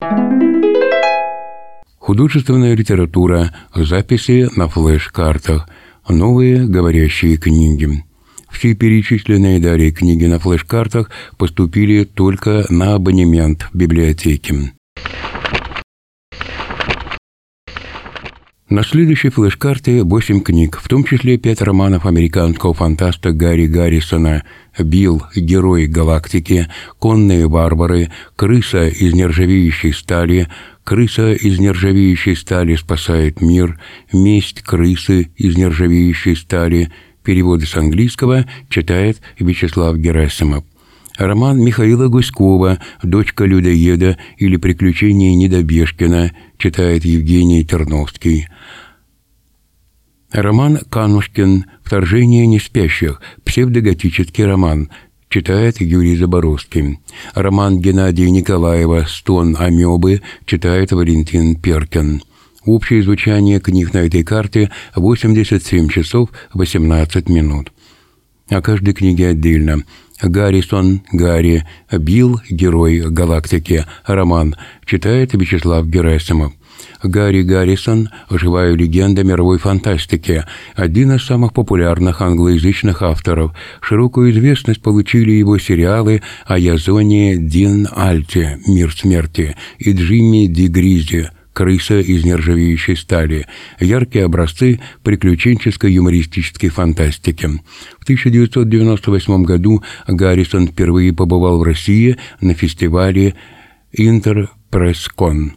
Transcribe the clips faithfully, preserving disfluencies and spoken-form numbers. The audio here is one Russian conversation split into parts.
Художественная литература, записи на флеш-картах, новые говорящие книги. Все перечисленные далее книги на флеш-картах поступили только на абонемент библиотеки. На следующей флеш-карте восемь книг, в том числе пять романов американского фантаста Гарри Гаррисона: «Билл, герой галактики», «Конные варвары», «Крыса из нержавеющей стали», «Крыса из нержавеющей стали спасает мир», «Месть крысы из нержавеющей стали». Переводы с английского читает Вячеслав Герасимов. Роман Михаила Гуськова «Дочка людоеда» или «Приключения Недобежкина» читает Евгений Терновский. Роман Канушкин «Вторжение неспящих», псевдоготический роман, читает Юрий Заборowski. Роман Геннадия Николаева «Стон амебы» читает Валентин Перкин. Общее звучание книг на этой карте – восемьдесят семь часов восемнадцать минут. О каждой книге отдельно. Гаррисон, Гарри, «Билл, герой галактики», роман, читает Вячеслав Герасимов. Гарри Гаррисон «Живая легенда мировой фантастики», один из самых популярных англоязычных авторов. Широкую известность получили его сериалы о Язоне Дин Альте «Мир смерти» и Джимми Ди Гризи «Крыса из нержавеющей стали», яркие образцы приключенческой юмористической фантастики. В тысяча девятьсот девяносто восьмом году Гаррисон впервые побывал в России на фестивале «Интерпресскон».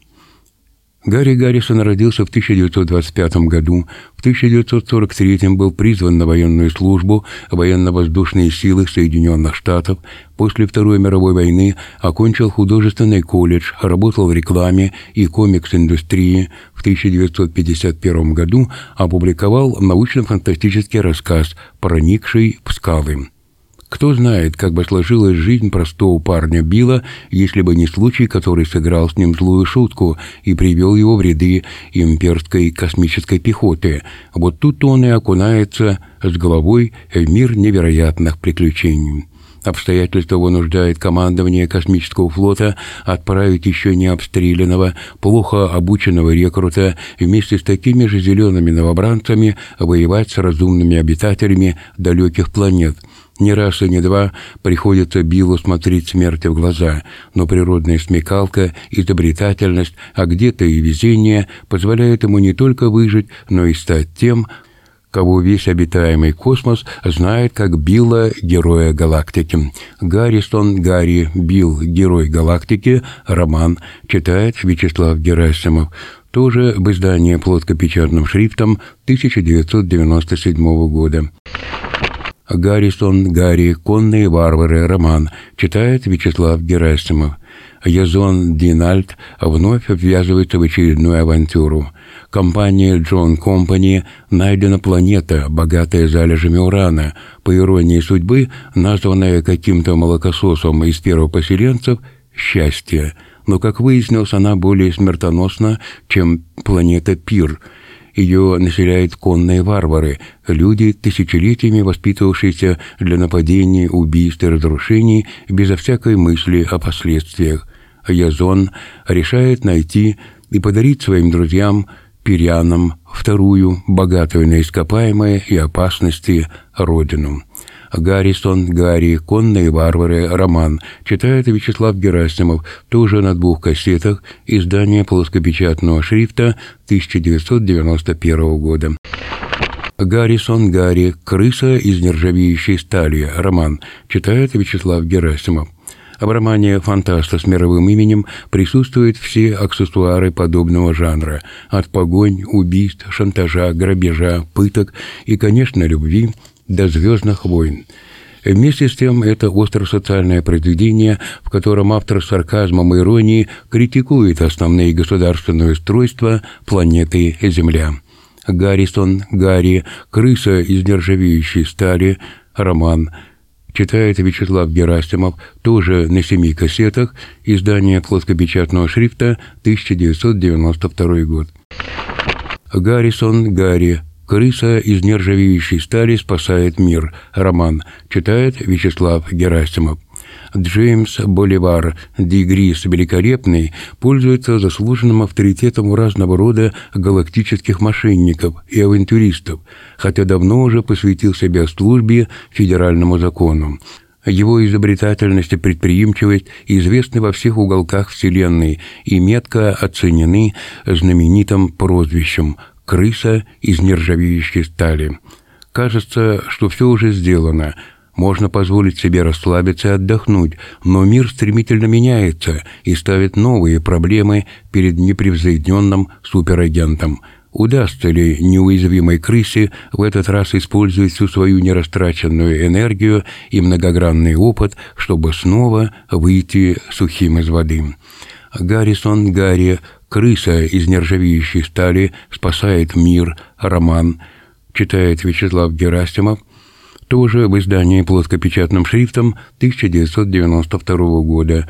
Гарри Гаррисон родился в тысяча девятьсот двадцать пятом году. В тысяча девятьсот сорок третьем был призван на военную службу в военно-воздушные силы Соединенных Штатов. После Второй мировой войны окончил художественный колледж, работал в рекламе и комикс-индустрии. В тысяча девятьсот пятьдесят первом году опубликовал научно-фантастический рассказ «Проникший в скалы». Кто знает, как бы сложилась жизнь простого парня Билла, если бы не случай, который сыграл с ним злую шутку и привел его в ряды имперской космической пехоты. Вот тут он и окунается с головой в мир невероятных приключений. Обстоятельства вынуждают командование космического флота отправить еще не обстрелянного, плохо обученного рекрута вместе с такими же зелеными новобранцами воевать с разумными обитателями далеких планет. Ни раз и ни два приходится Биллу смотреть смерти в глаза, но природная смекалка, изобретательность, а где-то и везение позволяют ему не только выжить, но и стать тем, кого весь обитаемый космос знает как Билла, героя галактики. Гаррисон, Гарри, Билл, герой галактики, роман, читает Вячеслав Герасимов. Тоже в издании плоскопечатным шрифтом тысяча девятьсот девяносто седьмого года. Гаррисон, Гарри, «Конные варвары», роман, читает Вячеслав Герасимов. Язон Дин Альт вновь ввязывается в очередную авантюру. Компания Джон Компани найдена планета, богатая залежами урана, по иронии судьбы, названная каким-то молокососом из первопоселенцев «Счастье». Но, как выяснилось, она более смертоносна, чем планета Пир. Ее населяют конные варвары, люди, тысячелетиями воспитывавшиеся для нападений, убийств и разрушений безо всякой мысли о последствиях. Язон решает найти и подарить своим друзьям, пирянам, вторую, богатую на ископаемые и опасности, родину. Гаррисон, Гарри, «Конные варвары», роман, читает Вячеслав Герасимов, тоже на двух кассетах, издание плоскопечатного шрифта тысяча девятьсот девяносто первого года. Гаррисон, Гарри, «Крыса из нержавеющей стали», роман, читает Вячеслав Герасимов. В романе фантаста с мировым именем присутствуют все аксессуары подобного жанра, от погонь, убийств, шантажа, грабежа, пыток и, конечно, любви до «Звездных войн». Вместе с тем, это остросоциальное произведение, в котором автор с сарказмом и иронией критикует основные государственные устройства планеты Земля. Гаррисон, Гарри, «Крыса из нержавеющей стали», роман, читает Вячеслав Герасимов, тоже на семи кассетах, издание плоскопечатного шрифта тысяча девятьсот девяносто второй год. Гаррисон, Гарри, «Крыса из нержавеющей стали спасает мир», роман, читает Вячеслав Герасимов. Джеймс Боливар де Грис Великолепный пользуется заслуженным авторитетом у разного рода галактических мошенников и авантюристов, хотя давно уже посвятил себя службе федеральному закону. Его изобретательность и предприимчивость известны во всех уголках Вселенной и метко оценены знаменитым прозвищем «крыса из нержавеющей стали». Кажется, что все уже сделано. Можно позволить себе расслабиться и отдохнуть, но мир стремительно меняется и ставит новые проблемы перед непревзойденным суперагентом. Удастся ли неуязвимой крысе в этот раз использовать всю свою нерастраченную энергию и многогранный опыт, чтобы снова выйти сухим из воды? Гаррисон Гарри «Крыса из нержавеющей стали спасает мир», роман, читает Вячеслав Герасимов, тоже в издании плоскопечатным шрифтом тысяча девятьсот девяносто второго года.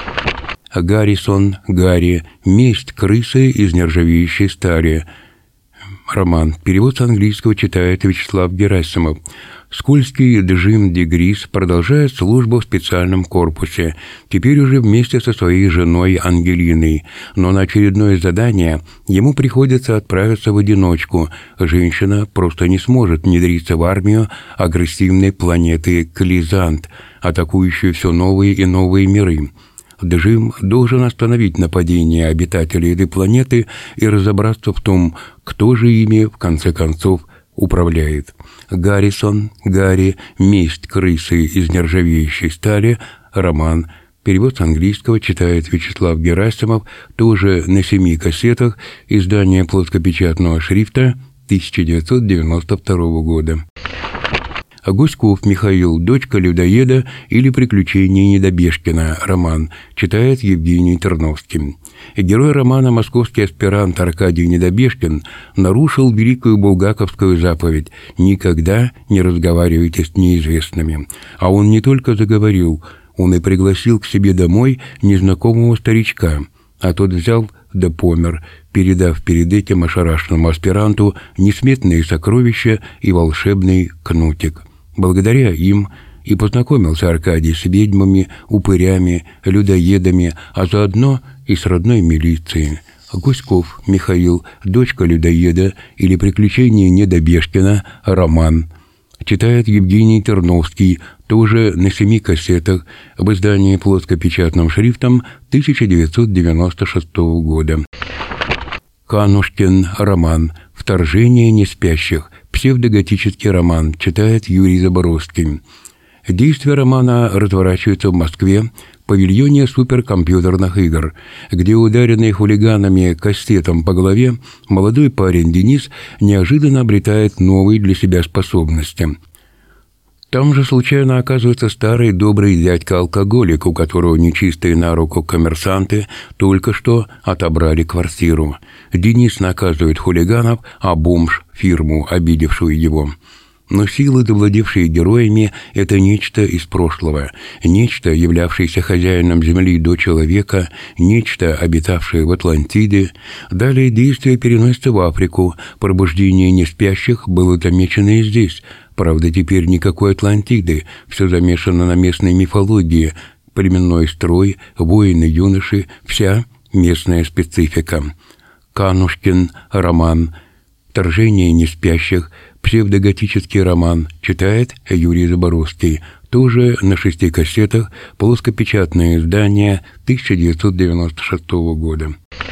Гаррисон Гарри «Месть крысы из нержавеющей стали», роман, перевод с английского читает Вячеслав Герасимов. Скользкий Джим де Грис продолжает службу в специальном корпусе, теперь уже вместе со своей женой Ангелиной, но на очередное задание ему приходится отправиться в одиночку. Женщина просто не сможет внедриться в армию агрессивной планеты Клизант, атакующую все новые и новые миры. Джим должен остановить нападение обитателей этой планеты и разобраться в том, кто же ими, в конце концов, управляет. Гаррисон Гарри «Месть крысы из нержавеющей стали», роман, перевод с английского читает Вячеслав Герасимов, тоже на семи кассетах, издание плоскопечатного шрифта тысяча девятьсот девяносто второго года. Гуськов Михаил «Дочка людоеда» или «Приключения Недобежкина», роман, читает Евгений Терновский. Герой романа московский аспирант Аркадий Недобежкин нарушил великую булгаковскую заповедь «Никогда не разговаривайте с неизвестными». А он не только заговорил, он и пригласил к себе домой незнакомого старичка, а тот взял да помер, передав перед этим ошарашенному аспиранту несметные сокровища и волшебный кнутик. Благодаря им и познакомился Аркадий с ведьмами, упырями, людоедами, а заодно и с родной милицией. Гуськов Михаил «Дочка людоеда» или «Приключения Недобежкина», роман, читает Евгений Терновский, тоже на семи кассетах, в издании плоскопечатным шрифтом тысяча девятьсот девяносто шестого года. Канушкин роман «Вторжение неспящих», псевдоготический роман, читает Юрий Заборowski. Действие романа разворачивается в Москве, в павильоне суперкомпьютерных игр, где ударенный хулиганами кастетом по голове молодой парень Денис неожиданно обретает новые для себя способности. Там же случайно оказывается старый добрый дядька-алкоголик, у которого нечистые на руку коммерсанты только что отобрали квартиру. Денис наказывает хулиганов, а бомж — фирму, обидевшую его. Но силы, завладевшие героями, — это нечто из прошлого, нечто, являвшееся хозяином земли до человека, нечто, обитавшее в Атлантиде. Далее действие переносится в Африку. Пробуждение неспящих было замечено и здесь. Правда, теперь никакой Атлантиды, все замешано на местной мифологии, племенной строй, воины-юноши, вся местная специфика. Канушкин роман «Вторжение неспящих», псевдоготический роман, читает Юрий Заборowski, тоже на шести кассетах, плоскопечатное издание тысяча девятьсот девяносто шестого года.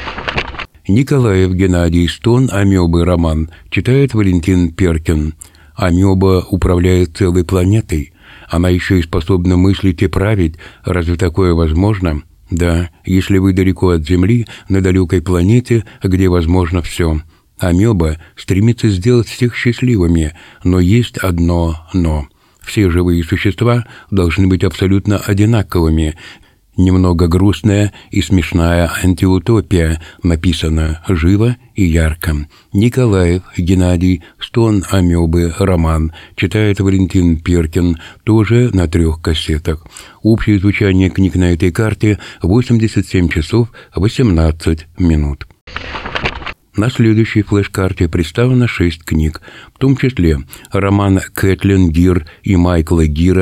Николаев Геннадий «Стон амебы» роман, читает Валентин Перкин. Амеба управляет целой планетой. Она еще и способна мыслить и править. Разве такое возможно? Да, если вы далеко от Земли, на далекой планете, где возможно все. Амеба стремится сделать всех счастливыми, но есть одно «но». Все живые существа должны быть абсолютно одинаковыми. Немного грустная и смешная антиутопия, написана живо и ярко. Николаев Геннадий «Стон амебы» роман, читает Валентин Перкин, тоже на трех кассетах. Общее звучание книг на этой карте восемьдесят семь часов восемнадцать минут. На следующей флеш-карте представлено шесть книг, в том числе роман Кэтлин Гир и Майкла Гира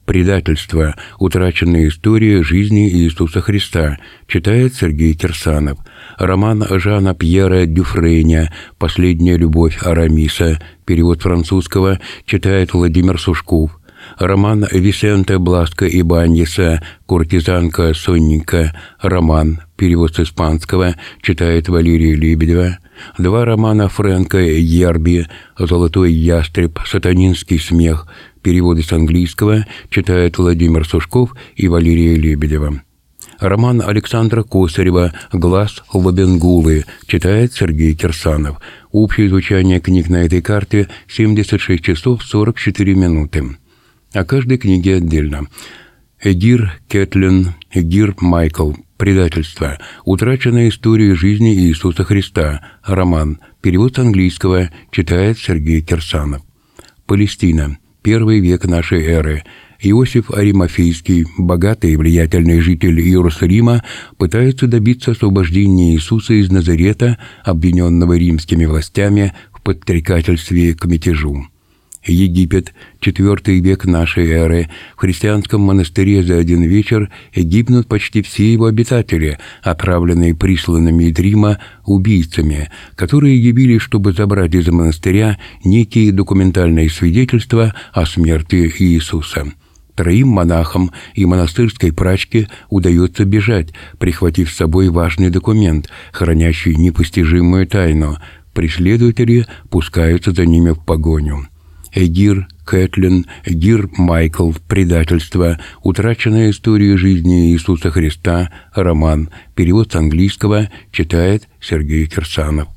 «Предательство. Утраченная история жизни Иисуса Христа», читает Сергей Кирсанов. Роман Жана Пьера Дюфреня «Последняя любовь Арамиса», перевод французского, читает Владимир Сушков. Роман Висенте Бласко Ибаньеса «Куртизанка Сонника», роман, перевод с испанского, читает Валерия Лебедева. Два романа Фрэнка Йерби «Золотой ястреб», «Сатанинский смех», переводы с английского, читает Владимир Сушков и Валерия Лебедева. Роман Александра Косарева «Глаз Лобенгулы», читает Сергей Кирсанов. Общее звучание книг на этой карте семьдесят шесть часов сорок четыре минуты. О каждой книге отдельно. Эгир Кэтлин, Эгир Майкл. «Предательство. Утраченная история жизни Иисуса Христа», роман, перевод с английского, читает Сергей Кирсанов. Палестина. Первый век нашей эры. Иосиф Аримафейский, богатый и влиятельный житель Иерусалима, пытается добиться освобождения Иисуса из Назарета, обвиненного римскими властями в подстрекательстве к мятежу. Египет, четвертый век нашей эры. В христианском монастыре за один вечер гибнут почти все его обитатели, отправленные присланными из Рима убийцами, которые явились, чтобы забрать из монастыря некие документальные свидетельства о смерти Иисуса. Троим монахам и монастырской прачке удается бежать, прихватив с собой важный документ, хранящий непостижимую тайну. Преследователи пускаются за ними в погоню. Эгир Кэтлин, Эгир Майкл. «Предательство. Утраченная история жизни Иисуса Христа», роман, перевод с английского, читает Сергей Кирсанов.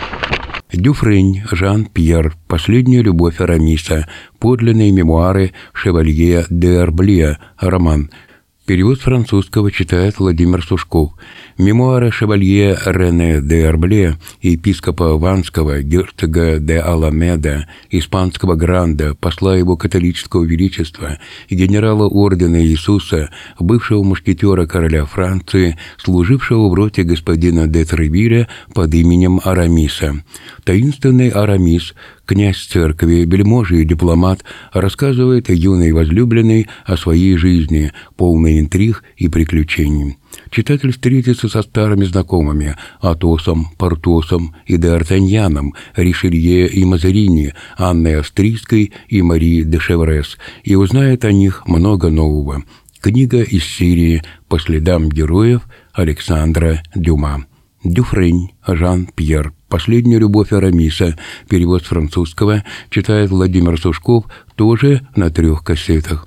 Дюфрень Жан Пьер «Последняя любовь Арамиса», подлинные мемуары Шевалье де Арбле, роман, перевод с французского, читает Владимир Сушков. Мемуары Шевалье Рене де Арбле, епископа Ванского, герцога де Аламеда, испанского гранда, посла его католического величества, генерала ордена Иисуса, бывшего мушкетера короля Франции, служившего в роте господина де Тревилля под именем Арамиса. Таинственный Арамис, князь церкви, вельможа и дипломат, рассказывает юной возлюбленной о своей жизни, полной интриг и приключений. Читатель встретится со старыми знакомыми Атосом, Портосом и Д'Артаньяном, Ришелье и Мазарини, Анной Австрийской и Мари де Шеврес, и узнает о них много нового. Книга из серии «По следам героев» Александра Дюма. Дюфрень Жан Пьер «Последняя любовь Арамиса», перевод с французского, читает Владимир Сушков, тоже на трех кассетах.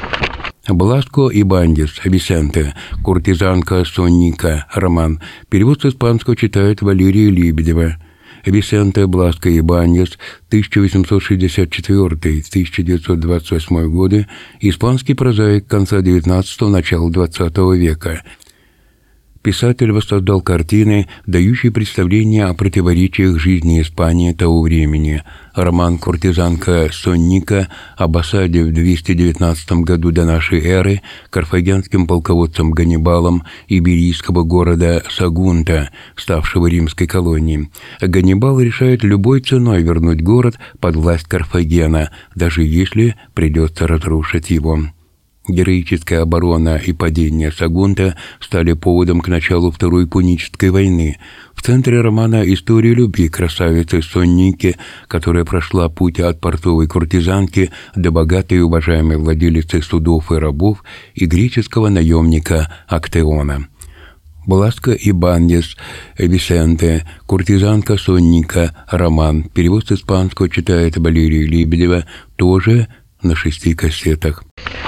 Бласко Ибаньес Висенте «Куртизанка Сонника», роман, перевод с испанского, читает Валерия Лебедева. Висенте Бласко Ибаньес, тысяча восемьсот шестьдесят четвёртый — тысяча девятьсот двадцать восьмой годы, испанский прозаик конца девятнадцатого — начала двадцатого века. Писатель воссоздал картины, дающие представление о противоречиях жизни Испании того времени. Роман «Куртизанка Сонника» об осаде в двести девятнадцатом году до нашей эры карфагенским полководцем Ганнибалом иберийского города Сагунта, ставшего римской колонией. Ганнибал решает любой ценой вернуть город под власть Карфагена, даже если придется разрушить его. Героическая оборона и падение Сагунта стали поводом к началу Второй Пунической войны. В центре романа история любви красавицы Сонники, которая прошла путь от портовой куртизанки до богатой и уважаемой владелицы судов и рабов и греческого наемника Актеона. Бласко Ибаньес Висенте «Куртизанка Сонника», роман, перевод с испанского, читает Валерия Лебедева, тоже на шести кассетах.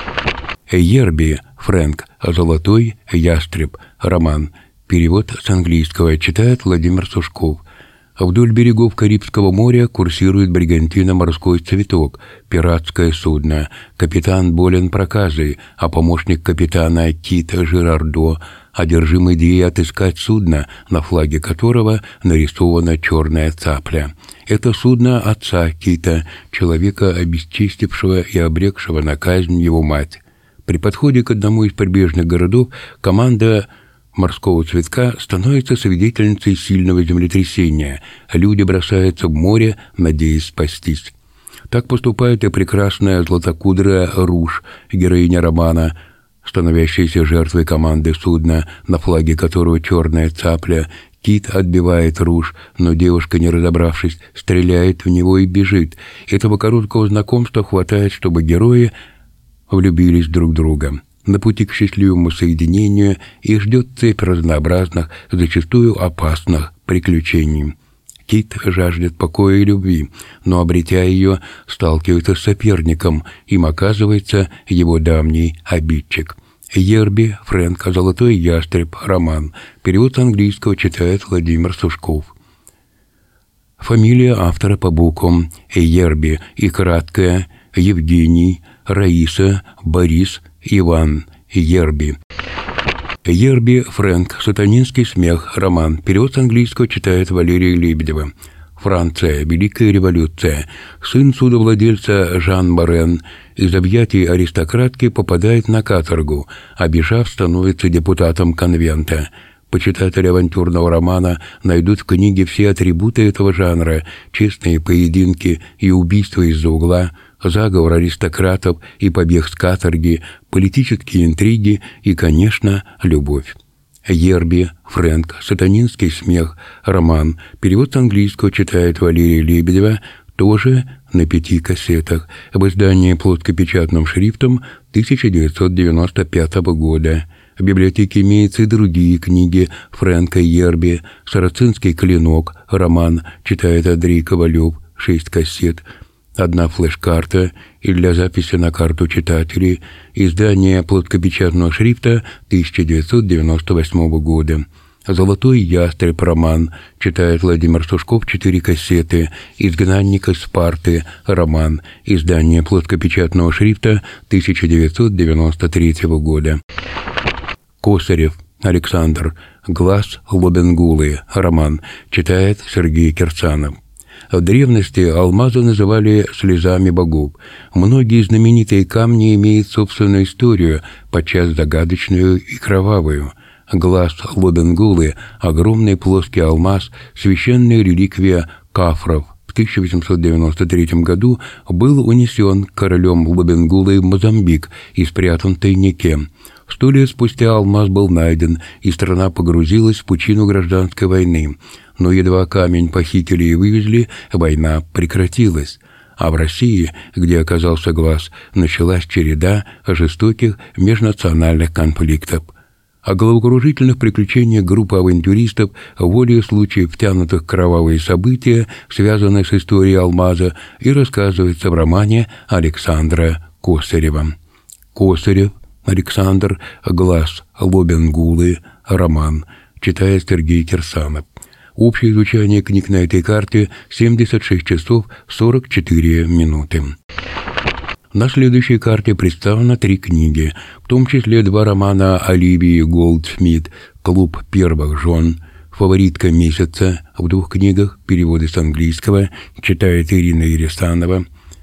Йерби Фрэнк «Золотой ястреб», роман, перевод с английского, читает Владимир Сушков. Вдоль берегов Карибского моря курсирует бригантина «Морской цветок», пиратское судно. Капитан болен проказой, а помощник капитана Кит Жирардо одержим идеей отыскать судно, на флаге которого нарисована черная цапля. Это судно отца Кита, человека, обесчестившего и обрекшего на казнь его мать. При подходе к одному из прибрежных городов команда «Морского цветка» становится свидетельницей сильного землетрясения. Люди бросаются в море, надеясь спастись. Так поступает и прекрасная златокудрая Руж, героиня романа, становящаяся жертвой команды судна, на флаге которого черная цапля. Кит отбивает Руж, но девушка, не разобравшись, стреляет в него и бежит. Этого короткого знакомства хватает, чтобы герои влюбились друг в друга. На пути к счастливому соединению их ждет цепь разнообразных, зачастую опасных приключений. Кит жаждет покоя и любви, но, обретя ее, сталкивается с соперником, им оказывается его давний обидчик. Ерби, Фрэнк, «Золотой ястреб», роман. Перевод с английского читает Владимир Сушков. Фамилия автора по буквам: Ерби и краткая: Евгений, Раиса, Борис, Иван. Ерби. Ерби, Фрэнк, «Сатанинский смех», роман. Перевод с английского читает Валерия Лебедева. Франция. Великая революция. Сын судовладельца Жан Морен из объятий аристократки попадает на каторгу, а бежав, становится депутатом конвента. Почитатели авантюрного романа найдут в книге все атрибуты этого жанра: честные поединки и убийства из-за угла, заговор аристократов и побег с каторги, политические интриги и, конечно, любовь. Ерби, Фрэнк, «Сатанинский смех», роман. Перевод с английского читает Валерия Лебедева, тоже на пяти кассетах, в издании плоскопечатным шрифтом тысяча девятьсот девяносто пятого года. В библиотеке имеются и другие книги Фрэнка Ерби: «Сарацинский клинок», роман, читает Андрей Ковалев, шесть кассет, одна флеш-карта и для записи на карту читателей, издание плоскопечатного шрифта тысяча девятьсот девяносто восьмого года. «Золотой ястреб», роман, читает Владимир Сушков, четыре кассеты, «Изгнанник из Спарты», роман, издание плоскопечатного шрифта тысяча девятьсот девяносто третьего года. Косарев Александр, «Глаз Лобенгулы», роман, читает Сергей Кирсанов. В древности алмазы называли слезами богов. Многие знаменитые камни имеют собственную историю, подчас загадочную и кровавую. Глаз Лобенгулы, огромный плоский алмаз, священная реликвия кафров, в тысяча восемьсот девяносто третьем году был унесен королем Лобенгулой в Мозамбик и спрятан в тайнике. Сто лет спустя алмаз был найден, и страна погрузилась в пучину гражданской войны. Но едва камень похитили и вывезли, война прекратилась. А в России, где оказался глаз, началась череда жестоких межнациональных конфликтов. О головокружительных приключениях группы авантюристов, волею случаев, втянутых в кровавые события, связанные с историей алмаза, и рассказывается в романе Александра Косарева. Косарев Александр, «Глаз Лобенгулы», роман, читает Сергей Кирсанов. Общее изучение книг на этой карте — семьдесят шесть часов сорок четыре минуты. На следующей карте представлено три книги, в том числе два романа Оливии Голдсмит «Клуб первых жен», «Фаворитка месяца» в двух книгах, переводы с английского, читает Ирина Ересанова.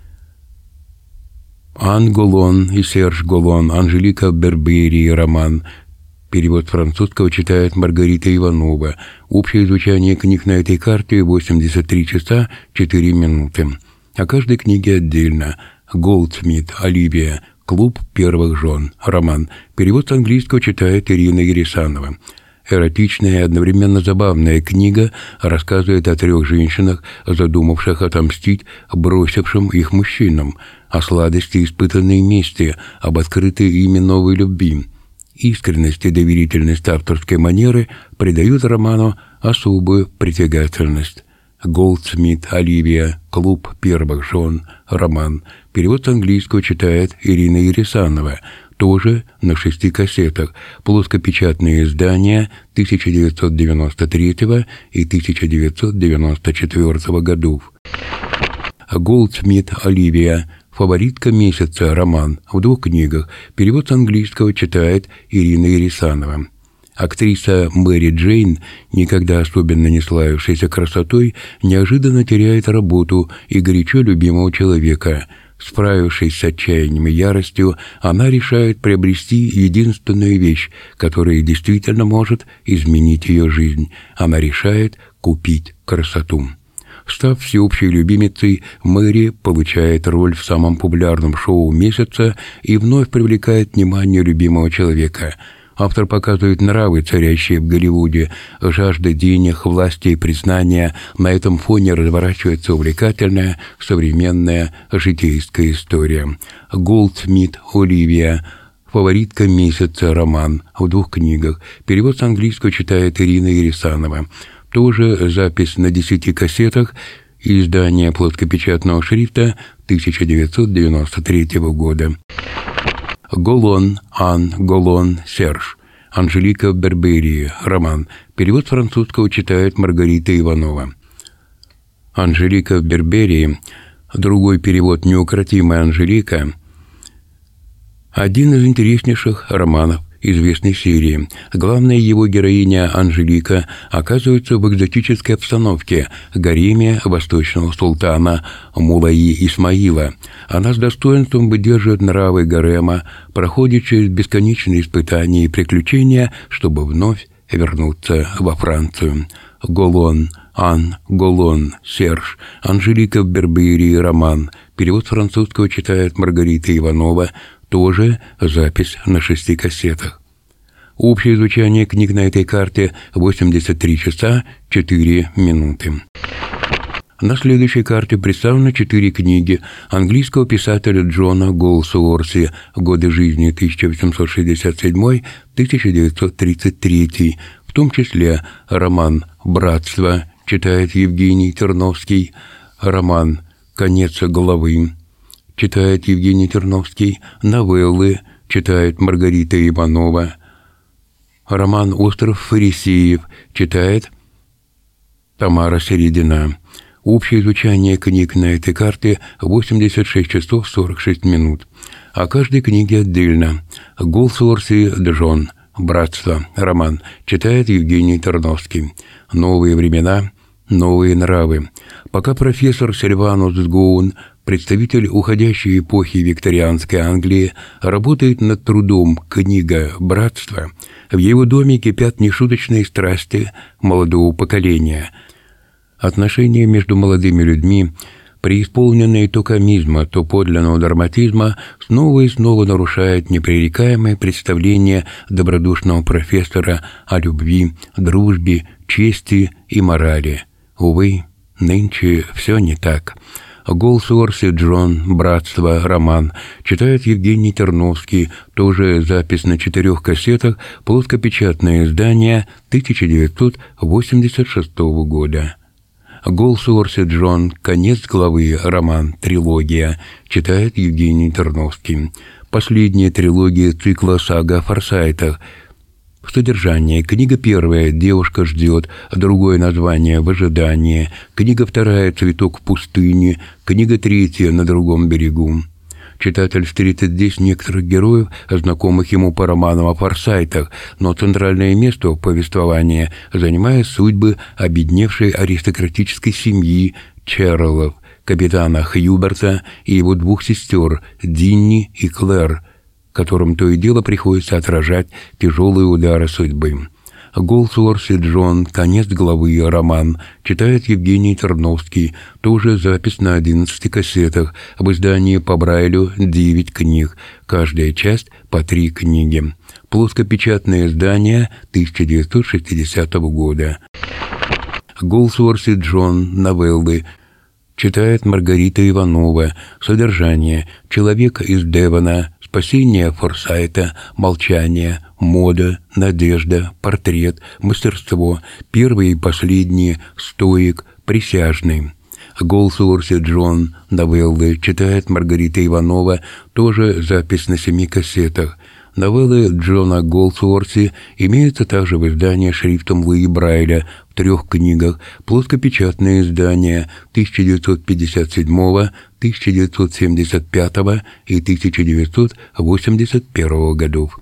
Ан Голон и Серж Голон, Анжелика Бербери, роман, перевод с французского читает Маргарита Иванова. Общее изучение книг на этой карте — восемьдесят три часа четыре минуты. О каждой книге отдельно. Голдсмит, Оливия, «Клуб первых жен», роман, перевод с английского читает Ирина Ересанова. Эротичная и одновременно забавная книга рассказывает о трех женщинах, задумавших отомстить бросившим их мужчинам, о сладости испытанной мести, об открытой ими новой любви. Искренность и доверительность авторской манеры придают роману особую притягательность. Голдсмит, Оливия, «Клуб первых жен», роман, перевод с английского читает Ирина Ересанова, тоже на шести кассетах, плоскопечатные издания тысяча девятьсот девяносто третьего и тысяча девятьсот девяносто четвёртого годов. Голдсмит, Оливия, «Фаворитка месяца», роман, в двух книгах, перевод с английского читает Ирина Ересанова. Актриса Мэри Джейн, никогда особенно не славившаяся красотой, неожиданно теряет работу и горячо любимого человека. Справившись с отчаянием и яростью, она решает приобрести единственную вещь, которая действительно может изменить ее жизнь. Она решает купить красоту. Став всеобщей любимицей, Мэри получает роль в самом популярном шоу месяца и вновь привлекает внимание любимого человека. Автор показывает нравы, царящие в Голливуде, жажда денег, власти и признания. На этом фоне разворачивается увлекательная современная житейская история. Голдсмит Оливия. «Фаворитка месяца» роман в двух книгах. Перевод с английского читает Ирина Ересанова. Тоже запись на десяти кассетах. Издание плоскопечатного шрифта тысяча девятьсот девяносто третьего года. Голон, Ан, Голон, Серж. Анжелика Бербери. Роман. Перевод с французского читает Маргарита Иванова. Анжелика Бербери. Другой перевод «Неукротимая Анжелика». Один из интереснейших романов известной серии. Главная его героиня Анжелика оказывается в экзотической обстановке гареме восточного султана Мулаи Исмаила. Она с достоинством выдерживает нравы гарема, проходит через бесконечные испытания и приключения, чтобы вновь вернуться во Францию. Голон, Ан, Голон, Серж. Анжелика Бербери. Роман. Перевод с французского читает Маргарита Иванова. Тоже запись на шести кассетах. Общее звучание книг на этой карте восемьдесят три часа четыре минуты. На следующей карте представлены четыре книги английского писателя Джона Голсуорси «Годы жизни тысяча восемьсот шестьдесят седьмой — тысяча девятьсот тридцать третий», в том числе роман «Братство» читает Евгений Терновский, роман «Конец главы» читает Евгений Терновский, новеллы читает Маргарита Иванова, роман «Остров фарисеев» читает Тамара Середина. Общее звучание книг на этой карте восемьдесят шесть часов сорок шесть минут. О каждой книге отдельно. Голсуорси Джон. «Братство». Роман читает Евгений Терновский. «Новые времена. Новые нравы». Пока профессор Сильванус Гоун, представитель уходящей эпохи викторианской Англии, работает над трудом «Книга братства», в его доме кипят нешуточные страсти молодого поколения. Отношения между молодыми людьми, преисполненные то комизма, то подлинного драматизма, снова и снова нарушают непререкаемое представление добродушного профессора о любви, дружбе, чести и морали. Увы, нынче все не так. Голсуорси Джон. «Братство». Роман читает Евгений Терновский. Тоже запись на четырех кассетах. Плоскопечатное издание тысяча девятьсот восемьдесят шестого года. Голсуорси Джон. «Конец главы». Роман. Трилогия читает Евгений Терновский. Последняя трилогия цикла «Сага о Форсайтах». Содержание. Книга первая «Девушка ждет», другое название «В ожидании», книга вторая «Цветок в пустыне», книга третья «На другом берегу». Читатель встретит здесь некоторых героев, знакомых ему по романам о Форсайтах, но центральное место в повествовании занимает судьбы обедневшей аристократической семьи Черролов, капитана Хьюберта и его двух сестер Динни и Клэр, которым то и дело приходится отражать тяжелые удары судьбы. Голсуорси Джон. «Конец главы». Роман читает Евгений Терновский. Тоже запись на одиннадцати кассетах. В издании по Брайлю девять книг. Каждая часть по три книги. Плоскопечатное издание тысяча девятьсот шестидесятого года. Голсуорси Джон. Новеллы читает Маргарита Иванова. Содержание. Человек из Девона. Спасение Форсайта, молчание, мода, надежда, портрет, мастерство, первые и последние, стоик, присяжный. Голсуорси Джон. Новеллы читает Маргарита Иванова. Тоже запись на семи кассетах. Новеллы Джона Голсуорси имеются также в издании шрифтом Луи Брайля в трех книгах. Плоскопечатное издание тысяча девятьсот пятьдесят седьмого, тысяча девятьсот семьдесят пятого и тысяча девятьсот восемьдесят первого годов.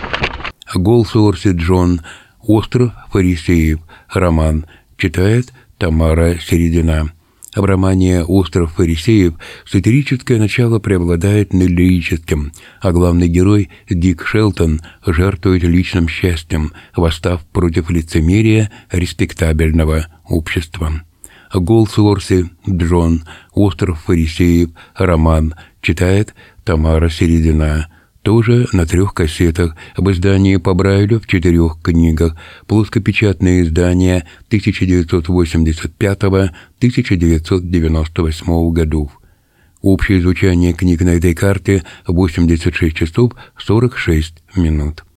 Голсуорси Джон. «Остров фарисеев». Роман читает Тамара Середина. В романе «Остров фарисеев» сатирическое начало преобладает над лирическим, а главный герой Дик Шелтон жертвует личным счастьем, восстав против лицемерия респектабельного общества. Голдсворси Джон, «Остров фарисеев», роман, читает Тамара Середина. Тоже на трех кассетах, об издании по Брайлю в четырех книгах, плоскопечатные издания тысяча девятьсот восемьдесят пятого — тысяча девятьсот девяносто восьмого годов. Общее звучание книг на этой карте — восемьдесят шесть часов сорок шесть минут.